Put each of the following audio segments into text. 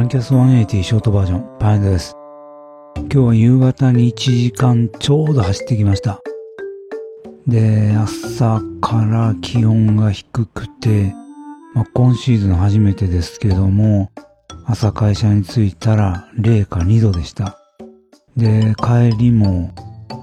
ランキャス180ショートバージョン、パインドです。今日は夕方に1時間ちょうど走ってきました。で、朝から気温が低くて、今シーズン初めてですけども、朝会社に着いたら0か2度でした。で、帰りも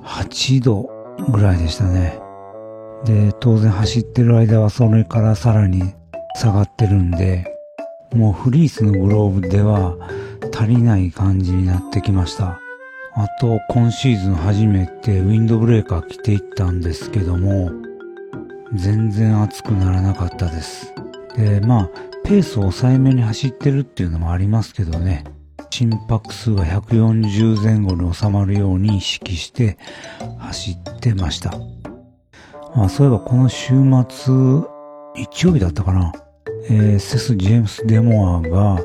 8度ぐらいでしたね。で、当然走ってる間はそれからさらに下がってるんで、もうフリースのグローブでは足りない感じになってきました。あと、今シーズン初めてウィンドブレーカー着ていったんですけども、全然熱くならなかったです。で、ペースを抑えめに走ってるっていうのもありますけどね、心拍数が140前後に収まるように意識して走ってました。そういえばこの週末、日曜日だったかな、セス・ジェームス・デモアが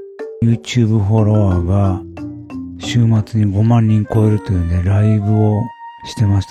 YouTube フォロワーが週末に5万人超えるというね、ライブをしてました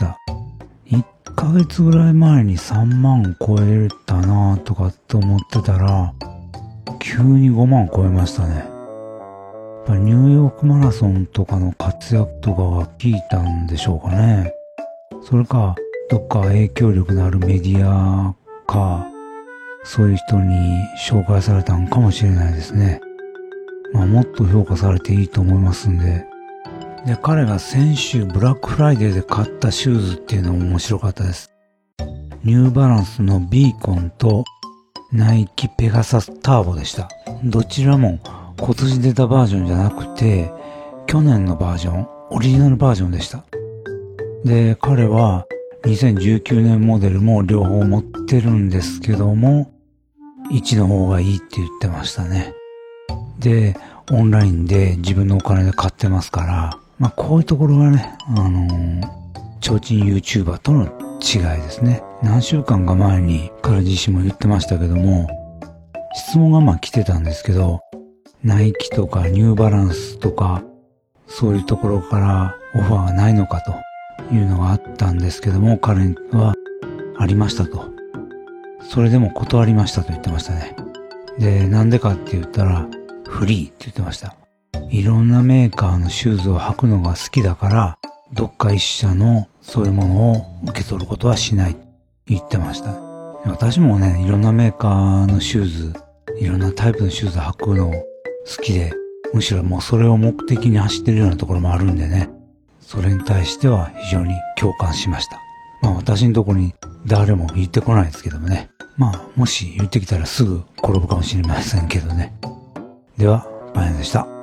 。1ヶ月ぐらい前に3万超えたなとかって思ってたら、急に5万超えましたね。やっぱニューヨークマラソンとかの活躍とかが効いたんでしょうかね。それか、どっか影響力のあるメディアか、そういう人に紹介されたんかもしれないですね。もっと評価されていいと思いますんで。で、彼が先週ブラックフライデーで買ったシューズっていうのも面白かったです。ニューバランスのビーコンとナイキペガサスターボでした。どちらも今年出たバージョンじゃなくて、去年のバージョン、オリジナルバージョンでした。で、彼は2019年モデルも両方持ってるんですけども、1の方がいいって言ってましたね。で、オンラインで自分のお金で買ってますから、こういうところがね、提灯 YouTuber との違いですね。何週間か前に彼自身も言ってましたけども、質問が来てたんですけど、ナイキとかニューバランスとか、そういうところからオファーがないのかというのがあったんですけども、彼はありましたと。それでも断りましたと言ってましたね。で、なんでかって言ったら、フリーって言ってました。いろんなメーカーのシューズを履くのが好きだから、どっか一社のそういうものを受け取ることはしないって言ってました。私もね、いろんなメーカーのシューズ、いろんなタイプのシューズ履くの好きで、むしろもうそれを目的に走ってるようなところもあるんでね、それに対しては非常に共感しました。私のところに誰も言ってこないですけどもね。もし言ってきたらすぐ転ぶかもしれませんけどね。では、パン屋でした。